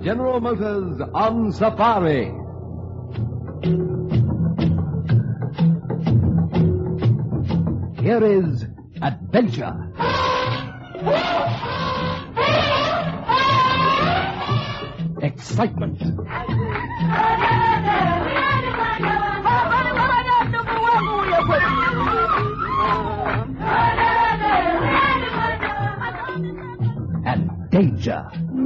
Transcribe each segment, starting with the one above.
General Motors on Safari. Here is adventure. Excitement. And danger.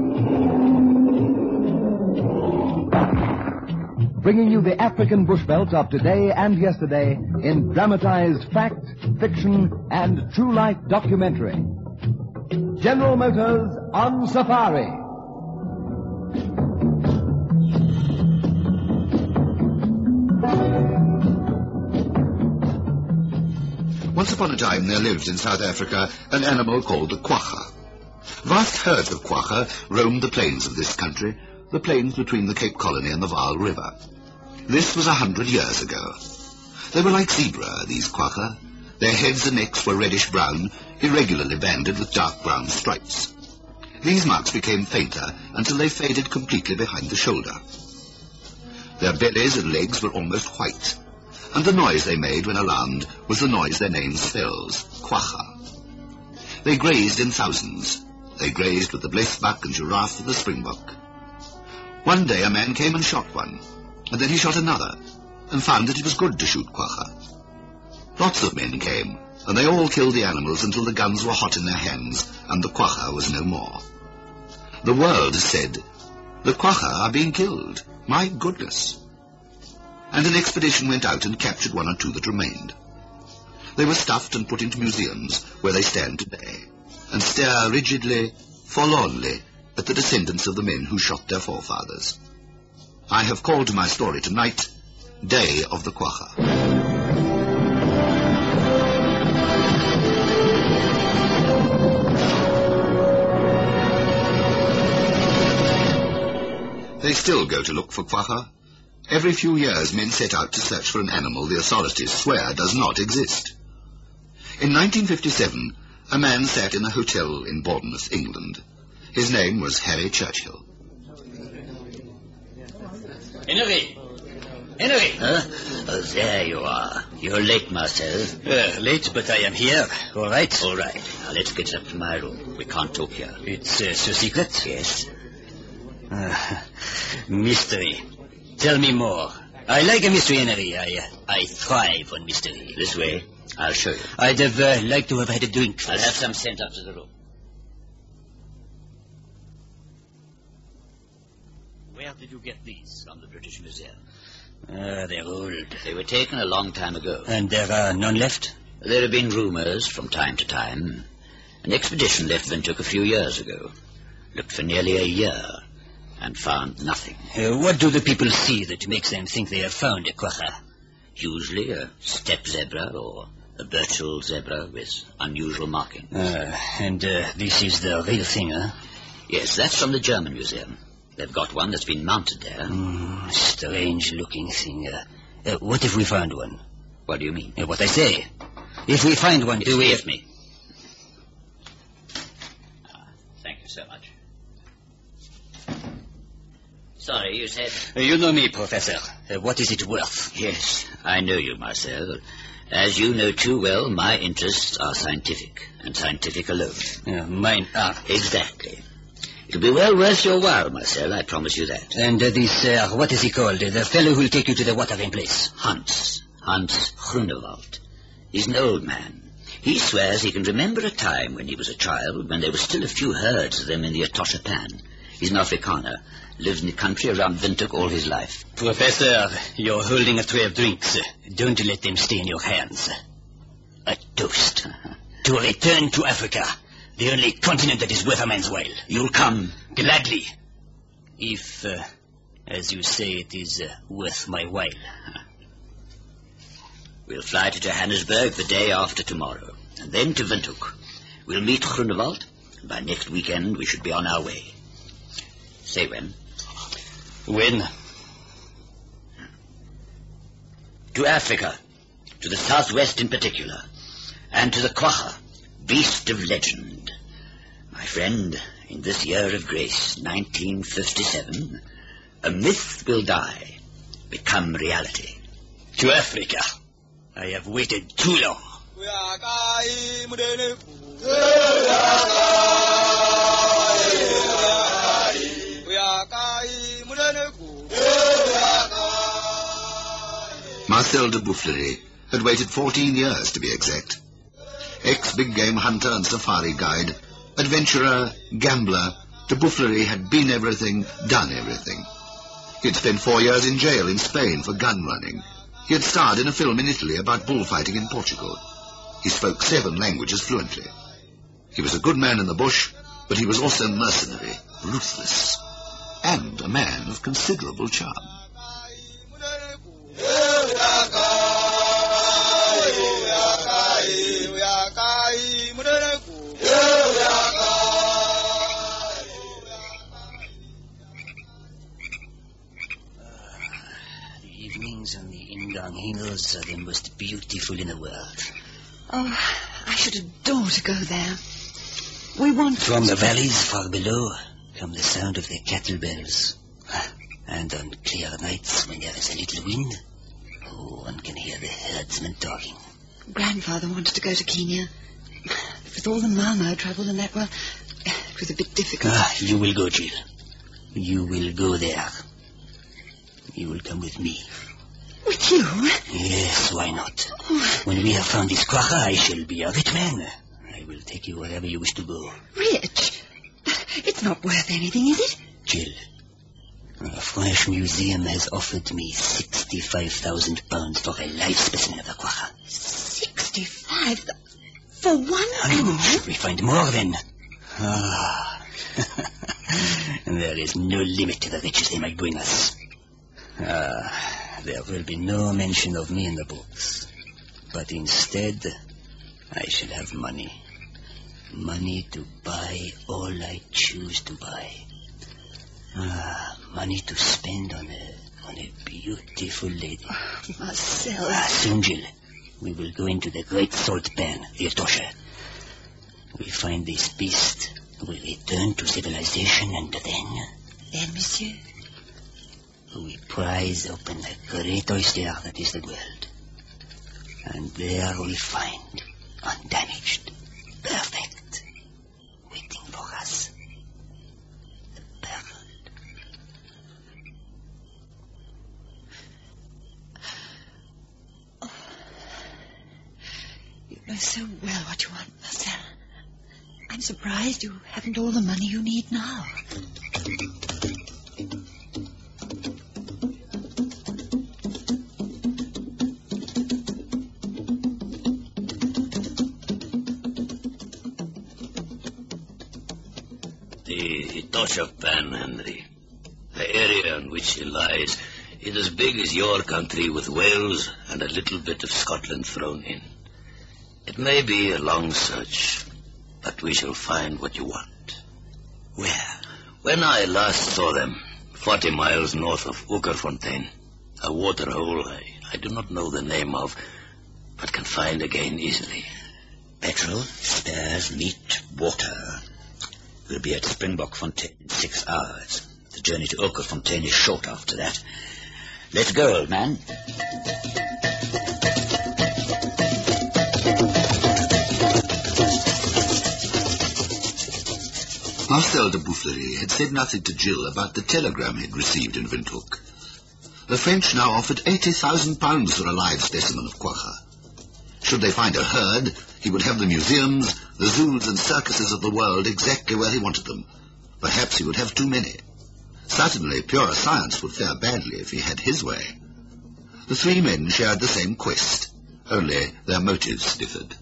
Bringing you the African bush belt of today and yesterday in dramatized fact, fiction, and true-life documentary. General Motors on Safari. Once upon a time there lived in South Africa an animal called the quagga. Vast herds of quagga roamed the plains of this country, the plains between the Cape Colony and the Vaal River. This was 100 years ago. They were like zebra, these quagga. Their heads and necks were reddish-brown, irregularly banded with dark brown stripes. These marks became fainter until they faded completely behind the shoulder. Their bellies and legs were almost white, and the noise they made when alarmed was the noise their name spells, quagga. They grazed in thousands. They grazed with the blesbok and giraffe and the springbok. One day a man came and shot one, and then he shot another, and found that it was good to shoot quagga. Lots of men came, and they all killed the animals until the guns were hot in their hands, and the quagga was no more. The world said, "The quagga are being killed. My goodness." And an expedition went out and captured one or two that remained. They were stuffed and put into museums, where they stand today, and stare rigidly, forlornly, at the descendants of the men who shot their forefathers. I have called my story tonight, Day of the Quagga. They still go to look for quagga. Every few years men set out to search for an animal the authorities swear does not exist. In 1957, a man sat in a hotel in Bournemouth, England. His name was Harry Churchill. Henry! Henry! Huh? Oh, there you are. You're late, Marcel. Late, but I am here. All right? All right. Now, let's get up to my room. We can't talk here. It's so secret? Yes. Mystery. Tell me more. I like a mystery, Henry. I thrive on mystery. This way. I'll show you. I'd have liked to have had a drink first. I'll have some sent up to the room. Where did you get these? From the British Museum. They're old. They were taken a long time ago. And there are none left? There have been rumors from time to time. An expedition left Windhoek a few years ago. Looked for nearly a year and found nothing. What do the people see that makes them think they have found a quagga? Usually a steppe zebra or a Burchell zebra with unusual markings. And this is the real thing, huh? Yes, that's from the German museum. They've got one that's been mounted there. Strange-looking thing. What if we find one? What do you mean? What I say. If we find one, do we... Excuse me. Thank you so much. Sorry, you said... You know me, Professor. What is it worth? Yes, I know you, Marcel. As you know too well, my interests are scientific, and scientific alone. Mine are. Exactly. It'll be well worth your while, Marcel, I promise you that. And this, what is he called? The fellow who'll take you to the watering place? Hans Groenewald. He's an old man. He swears he can remember a time when he was a child, when there were still a few herds of them in the Etosha Pan. He's an Afrikaner, lives in the country around Windhoek all his life. Professor, you're holding a tray of drinks. Don't let them stay in your hands. A toast. To return to Africa, the only continent that is worth a man's while. You'll come? Gladly. If, as you say, it is worth my while. We'll fly to Johannesburg the day after tomorrow, and then to Windhoek. We'll meet Groenewald, and by next weekend we should be on our way. Say when. When? To Africa, to the southwest in particular, and to the quagga, beast of legend. My friend, in this year of grace, 1957, a myth will die, become reality. To Africa. I have waited too long. Marcel de Boufflerie had waited 14 years to be exact. Ex-big game hunter and safari guide, adventurer, gambler, de Boufflerie had been everything, done everything. He had spent 4 years in jail in Spain for gun running. He had starred in a film in Italy about bullfighting in Portugal. He spoke 7 languages fluently. He was a good man in the bush, but he was also mercenary, ruthless, and a man of considerable charm. The evenings on the Indang Hills are the most beautiful in the world. Oh, I should adore to go there. We want... From the valleys far below come the sound of the cattle bells. And on clear nights when there is a little wind, one can hear the herdsmen talking. Grandfather wanted to go to Kenya. With all the Mamo trouble and that, well, it was a bit difficult. You will go, Jill. You will go there. You will come with me. With you? Yes, why not? When we have found this Quagga, I shall be a rich man. I will take you wherever you wish to go. Rich? It's not worth anything, is it? Jill, a French museum has offered me £65,000 for a live specimen of the Quagga. 65? For one animal? Should we find more then? There is no limit to the riches they might bring us. There will be no mention of me in the books. But instead, I shall have money. Money to buy all I choose to buy. Money to spend on a beautiful lady. Marcel. Soon, Jill, we will go into the great salt pan, the Etosha. We find this beast, we return to civilization, and then... Then, monsieur? We prize open the great oyster that is the world. And there we find, undamaged, perfect, waiting for us, the pearl. Oh, you know so well what you want, Marcel. I'm surprised you haven't all the money you need now. The Etosha Pan, Henry. The area in which it lies is as big as your country, with Wales and a little bit of Scotland thrown in. It may be a long search, but we shall find what you want. Where? When I last saw them, 40 miles north of Ukerfontein, a waterhole I do not know the name of, but can find again easily. Petrol, spares, meat, water. We'll be at Springbokfontein in 6 hours. The journey to Ukerfontein is short after that. Let's go, old man. Marcel de Boufflerie had said nothing to Jill about the telegram he'd received in Windhoek. The French now offered £80,000 for a live specimen of Quagga. Should they find a herd, he would have the museums, the zoos and circuses of the world exactly where he wanted them. Perhaps he would have too many. Certainly pure science would fare badly if he had his way. The 3 men shared the same quest, only their motives differed.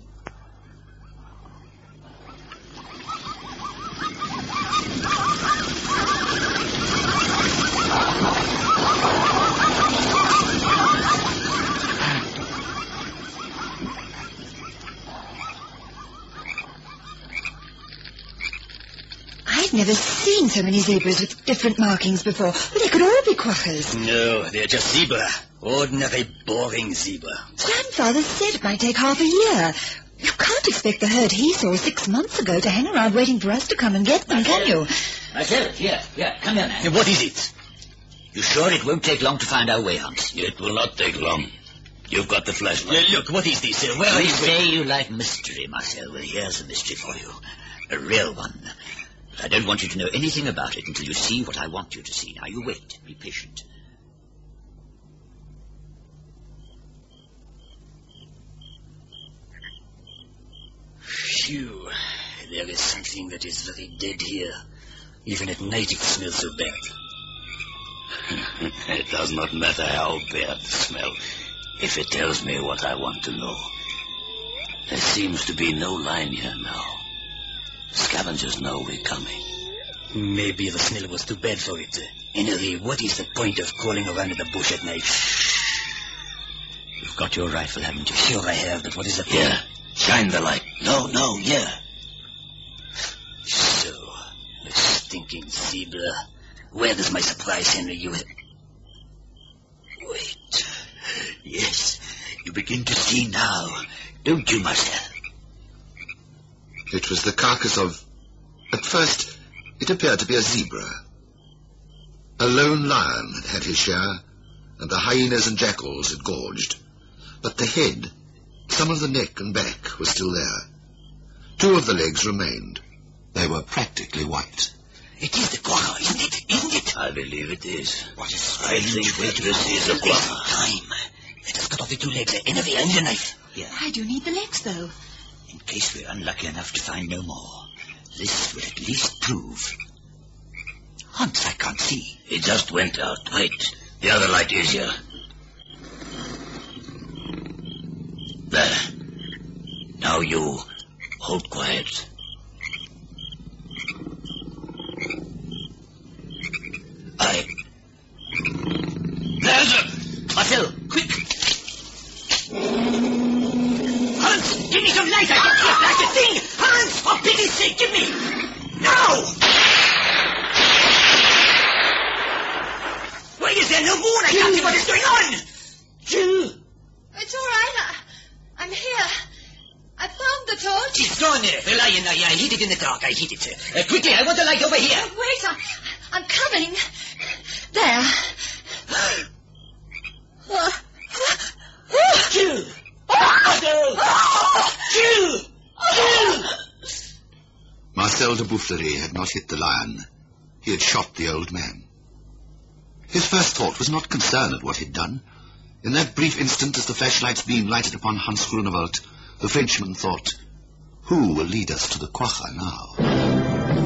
I've never seen so many zebras with different markings before. Well, they could all be Quaggas. No, they're just zebra. Ordinary, boring zebra. Grandfather said it might take half a year. You can't can't expect the herd he saw 6 months ago to hang around waiting for us to come and get them, can you? Marcel, here, come here, man. What is it? You sure it won't take long to find our way, Hans? It will not take long. You've got the flashlight. Look, what is this? Where are You you? say you like mystery, Marcel. Well, here's a mystery for you. A real one. But I don't want you to know anything about it until you see what I want you to see. Now, you wait. Be patient. Phew. There is something that is very dead here. Even at night it smells so bad. It does not matter how bad the smell, if it tells me what I want to know. There seems to be no line here now. Scavengers know we're coming. Maybe the smell was too bad for it. Anyway, what is the point of crawling around in the bush at night? You've got your rifle, haven't you? Sure I have, but what is the point? Here, shine the light. No, here. So, the stinking zebra. Where does my surprise, Henry? You have... Wait. Yes, you begin to see now, don't you, Marcel? It was the carcass of... At first, it appeared to be a zebra. A lone lion had had his share, and the hyenas and jackals had gorged. But the head, some of the neck and back, was still there. 2 of the legs remained. They were practically white. It is the quagga, isn't it? I believe it is. What is I think this is a quagga. Time. Let us cut off the 2 legs. Anyway, I need a knife. Here, Why do you need the legs, though? in case we're unlucky enough to find no more. This will at least prove... Hans, I can't see. It just went out. Wait. The other light is here. There. Now you hold quiet. There's it! Marcel, quick! Hans, give me some light! I can't see a flash a thing! Hans, for pity's sake, give me! Now! Why is there no moon? I can't see what is going on! Jill! It's all right. I'm here. I found the torch. She's gone there. Well, I hid it in the dark. I hid it. Quickly, I want the light over here. Wait, I'm coming. There. Jill! Jill! Jill! Marcel de Boufflerie had not hit the lion. He had shot the old man. His first thought was not concern at what he'd done. In that brief instant, as the flashlight's beam lighted upon Hans Groenewold, the Frenchman thought, who will lead us to the quagga now?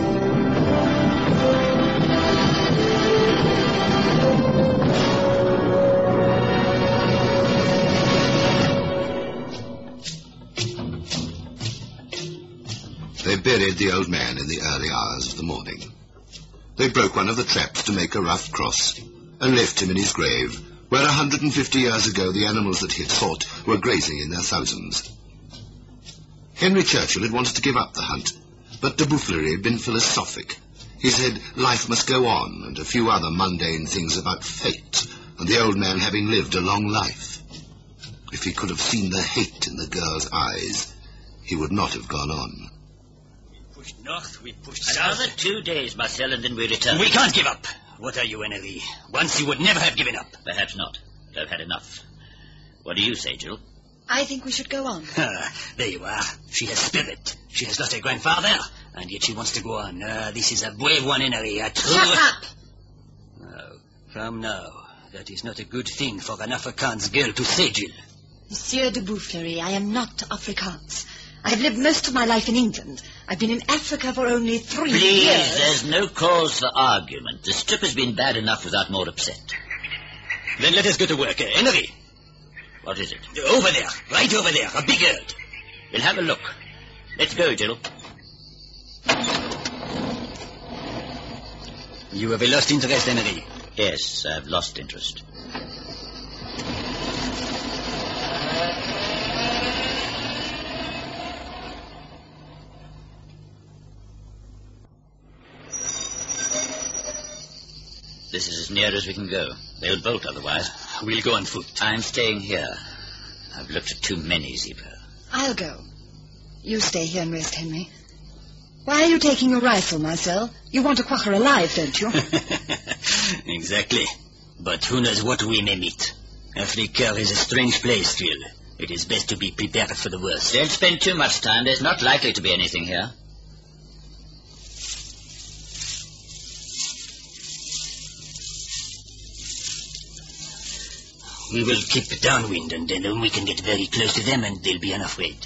They buried the old man in the early hours of the morning. They broke one of the traps to make a rough cross and left him in his grave, where 150 years ago the animals that he had sought were grazing in their thousands. Henry Churchill had wanted to give up the hunt, but de Boufflerie had been philosophic. He said life must go on, and a few other mundane things about fate, and the old man having lived a long life. If he could have seen the hate in the girl's eyes, he would not have gone on. Pushed north, we pushed Another south. 2 days, Marcel, and then we return. We can't give up. What are you, Henry? Once you would never have given up. Perhaps not. But I've had enough. What do you say, Jill? I think we should go on. There you are. She has spirit. She has lost her grandfather, and yet she wants to go on. This is a brave one, Henry. A true... Shut up! No, from now, that is not a good thing for an Afrikaans girl to say, Jill. Monsieur de Boufflerie, I am not Afrikaans. I have lived most of my life in England. I've been in Africa for only 3 Please, years. there's no cause for argument. The strip has been bad enough without more upset. Then let us go to work. Henry, What is it? over there, right over there, a big herd. We'll have a look. Let's go, Jill. You have lost interest, Henry. Yes, I've lost interest. This is as near as we can go. They'll bolt otherwise. We'll go on foot. I'm staying here. I've looked at too many zebra. I'll go. You stay here and rest, Henry. Why are you taking your rifle, Marcel? You want a quagga alive, don't you? Exactly. But who knows what we may meet. Africa is a strange place, Jill. It is best to be prepared for the worst. Don't spend too much time. There's not likely to be anything here. We will keep downwind, and then we can get very close to them, and they'll be unafraid.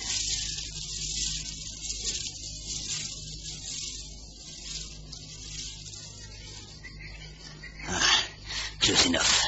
Close enough.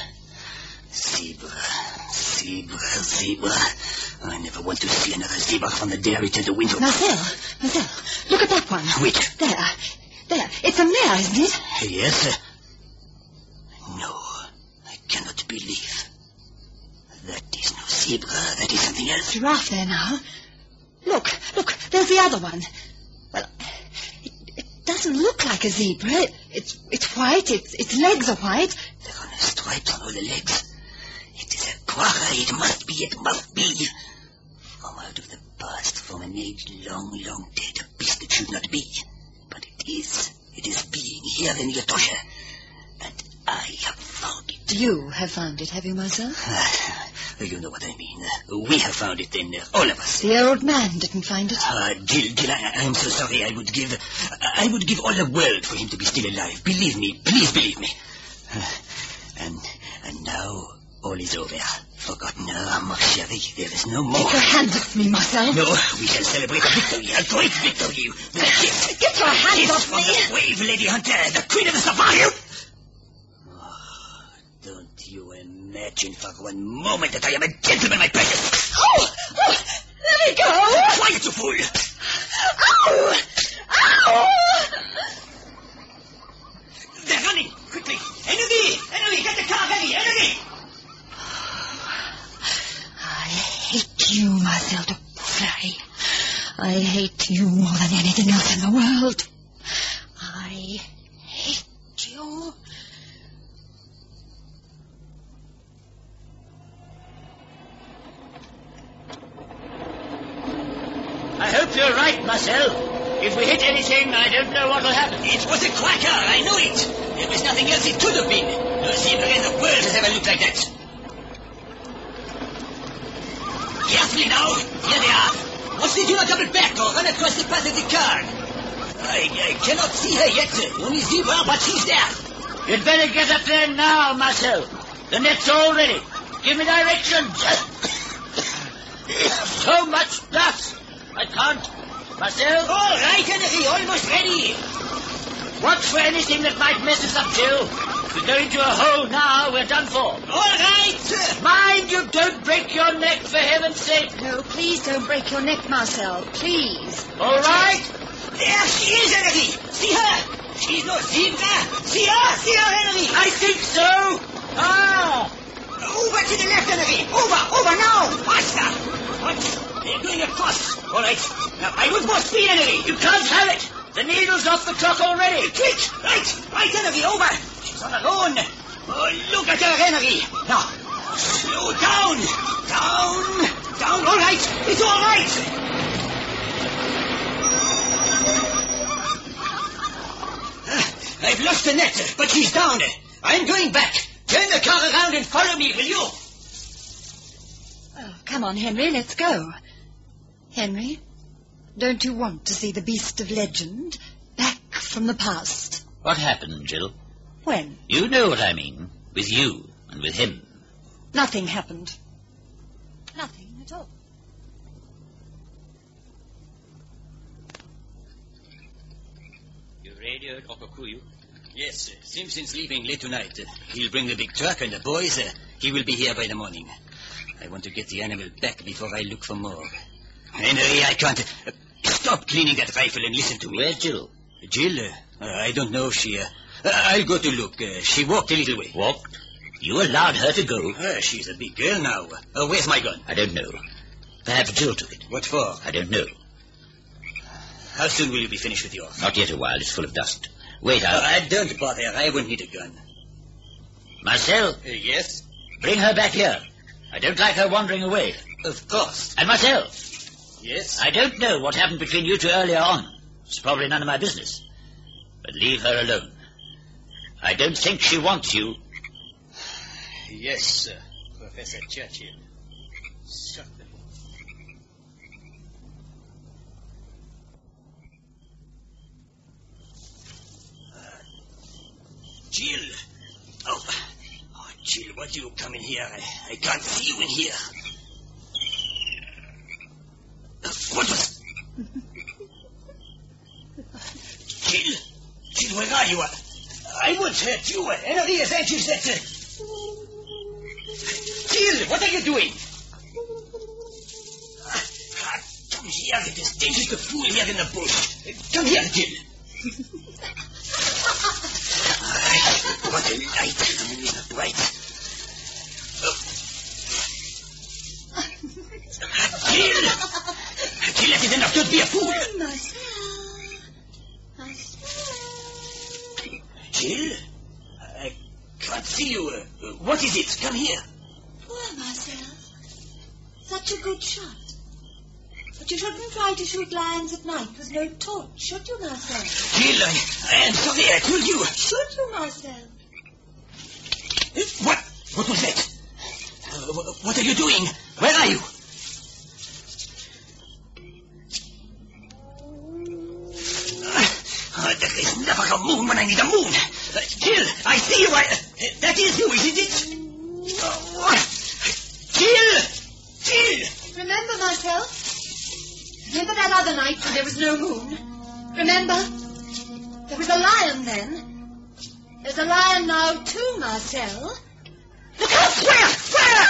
Zebra. I never want to see another zebra from the dairy to the window. Marcel, look at that one. Which? There. It's a mare, isn't it? Yes. No, I cannot believe. That is no zebra. That is something else. Giraffe there now. Look, there's the other one. Well, it doesn't look like a zebra. It's white, its legs are white. There are no stripes on all the legs. It is a quagga. It must be. From out of the past, from an age long dead, a beast that should not be. But it is being here in Yatosha. And I have found it. You have found it, have you, Marcel? You know what I mean. We have found it then, all of us. The old man didn't find it. Jill, I am so sorry. I would give all the world for him to be still alive. Believe me, please believe me. And now all is over. Forgotten, mon chéri. There is no more. Take your hands off me, Marcel. No, we shall celebrate a victory, a great victory. Get your hands off from me. The brave Lady Hunter, the queen of the safari. Don't you imagine for one moment that I am a gentleman, my precious. Oh, let me go. Quiet, you fool. Ow! They're running, quickly. Enemy, get the car ready, enemy. I hate you, Marcel de Boufflerie. I hate you more than anything else in the world. I hate you. I hope you're right, Marcel. If we hit anything, I don't know what will happen. It was a quagga, I know it. There was nothing else it could have been. No zebra in the world has ever looked like that. Carefully now. Here they are. Watch they do not double back or run across the path of the car. I cannot see her yet. Only zebra, but she's there. You'd better get up there now, Marcel. The net's all ready. Give me directions. So much dust. I can't. Marcel? All right, Henry, almost ready. Watch for anything that might mess us up, Jill. If we go into a hole now, we're done for. All right. Mind you don't break your neck, for heaven's sake. No, please don't break your neck, Marcel. Please. All right? There she is, Henry. See her. She's no zebra. See her, Henry. I think so. Over to the left, Henry. Over now. Faster. What? They're going across. All right. Now, I want more speed, Henry. You can't have it. The needle's off the clock already. Quick. Right, Henry, over. She's all alone. Oh, look at her, Henry. Now, slow down. Down. All right. It's all right. I've lost the net, but she's down. I'm going back. Turn the car around and follow me, will you? Oh, come on, Henry, let's go. Henry, don't you want to see the beast of legend back from the past? What happened, Jill? When? You know what I mean. With you and with him. Nothing happened. Nothing at all. You radioed Okakuyu? Yes, Simpson's leaving late tonight. He'll bring the big truck and the boys. He will be here by the morning. I want to get the animal back before I look for more. Henry, I can't... stop cleaning that rifle and listen to me. Where's Jill? Jill? I don't know. I'll go to look. She walked a little way. Walked? You allowed her to go? She's a big girl now. Where's my gun? I don't know. Perhaps Jill took it. What for? I don't know. How soon will you be finished with yours? Not yet a while. It's full of dust. Wait, don't bother. I won't need a gun. Marcel? Yes? Bring her back here. I don't like her wandering away. Of course. And Marcel, Yes? I don't know what happened between you two earlier on. It's probably none of my business. But leave her alone. I don't think she wants you. Yes, Professor Churchill. Certainly. Jill! Oh, Jill, what do you come in here? I can't see you in here. What was... Jill? Jill, where are you? I won't hurt you. Henry is anxious that... Jill, what are you doing? Come here. It is dangerous to fool here in the bush. Come here, Jill. What a light. Bright. Jill! Jill, that is enough. Don't be a fool. Jill? I can't see you. What is it? Come here. Poor Marcel. Such a good shot. But you shouldn't try to shoot lions at night with no torch, should you, Marcel? Jill, I am sorry. I told you. Should you, Marcel? What? What was that? What are you doing? Where are you? There is never a moon when I need a moon. Jill, I see you. That is you, isn't it? Jill! Remember, Marcel? Remember that other night when there was no moon? Remember? There was a lion then. There's a lion now, too, Marcel. Look out! Where?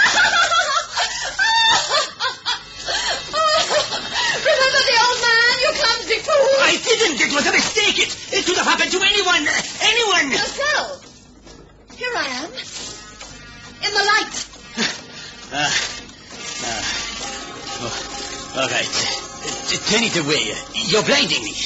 Remember the old man, you clumsy fool? I didn't. It was a mistake. It could have happened to anyone. Anyone. Marcel, here I am. In the light. All right. Turn it away. You're blinding me.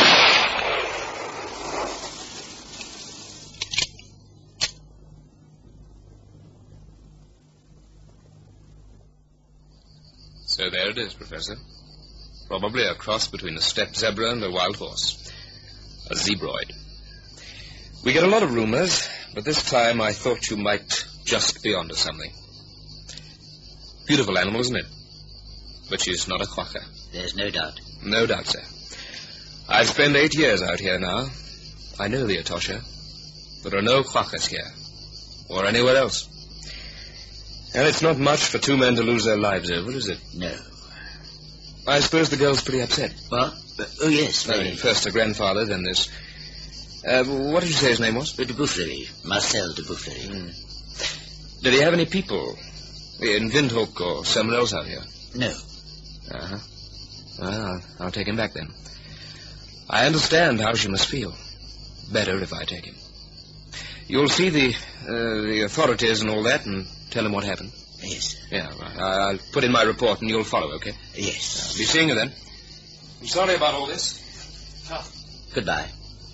So there it is, Professor. Probably a cross between a steppe zebra and a wild horse. A zebroid. We get a lot of rumors, but this time I thought you might just be onto something. Beautiful animal, isn't it? But she's not a quokka. There's no doubt. No doubt, sir. I've spent 8 years out here now. I know the Etosha. There are no quokkas here. Or anywhere else. And it's not much for 2 men to lose their lives over, is it? No. I suppose the girl's pretty upset. What? Oh, yes. First her grandfather, then this. What did you say his name was? De Boufflerie. Marcel de Boufflerie. Did he have any people in Windhoek or somewhere else out here? No. Uh-huh. Well, I'll take him back then. I understand how she must feel. Better if I take him. You'll see the authorities and all that and tell them what happened. Yes. Yeah, right. I'll put in my report and you'll follow, okay? Yes. I'll be seeing you then. I'm sorry about all this. Goodbye.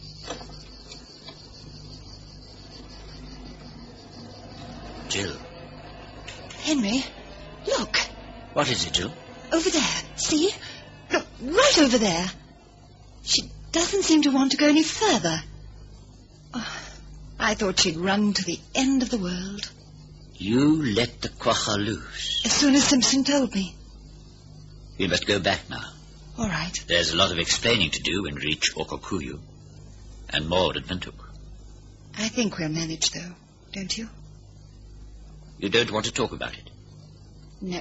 Jill. Henry, look. What is it, Jill? Over there. See? Look, right over there. She doesn't seem to want to go any further. Oh, I thought she'd run to the end of the world. You let the quokka loose. As soon as Simpson told me. We must go back now. All right. There's a lot of explaining to do when we reach Okukuyu. And more at Windhoek. I think we'll manage, though. Don't you? You don't want to talk about it? No.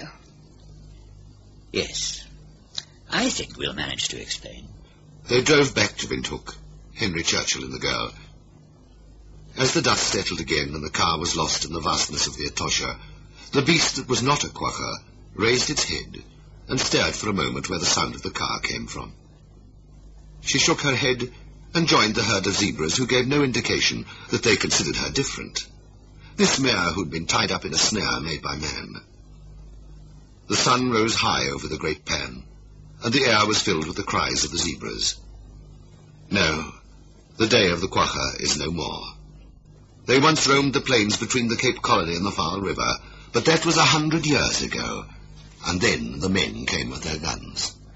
Yes. I think we'll manage to explain. They drove back to Windhoek, Henry Churchill and the girl. As the dust settled again and the car was lost in the vastness of the Etosha, the beast that was not a quokka raised its head and stared for a moment where the sound of the car came from. She shook her head and joined the herd of zebras who gave no indication that they considered her different. This mare who'd been tied up in a snare made by man. The sun rose high over the great pan, and the air was filled with the cries of the zebras. No, the day of the quokka is no more. They once roamed the plains between the Cape Colony and the Vaal River, but that was 100 years ago, and then the men came with their guns.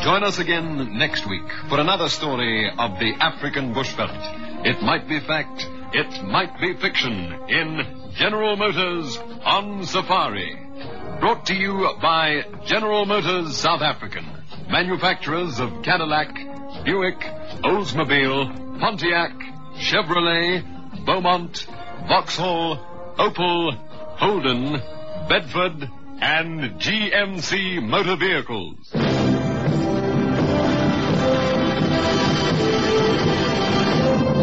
Join us again next week for another story of the African bushveld. It might be fact, it might be fiction in General Motors on Safari. Brought to you by General Motors South African, manufacturers of Cadillac, Buick, Oldsmobile, Pontiac, Chevrolet, Beaumont, Vauxhall, Opel, Holden, Bedford, and GMC motor vehicles.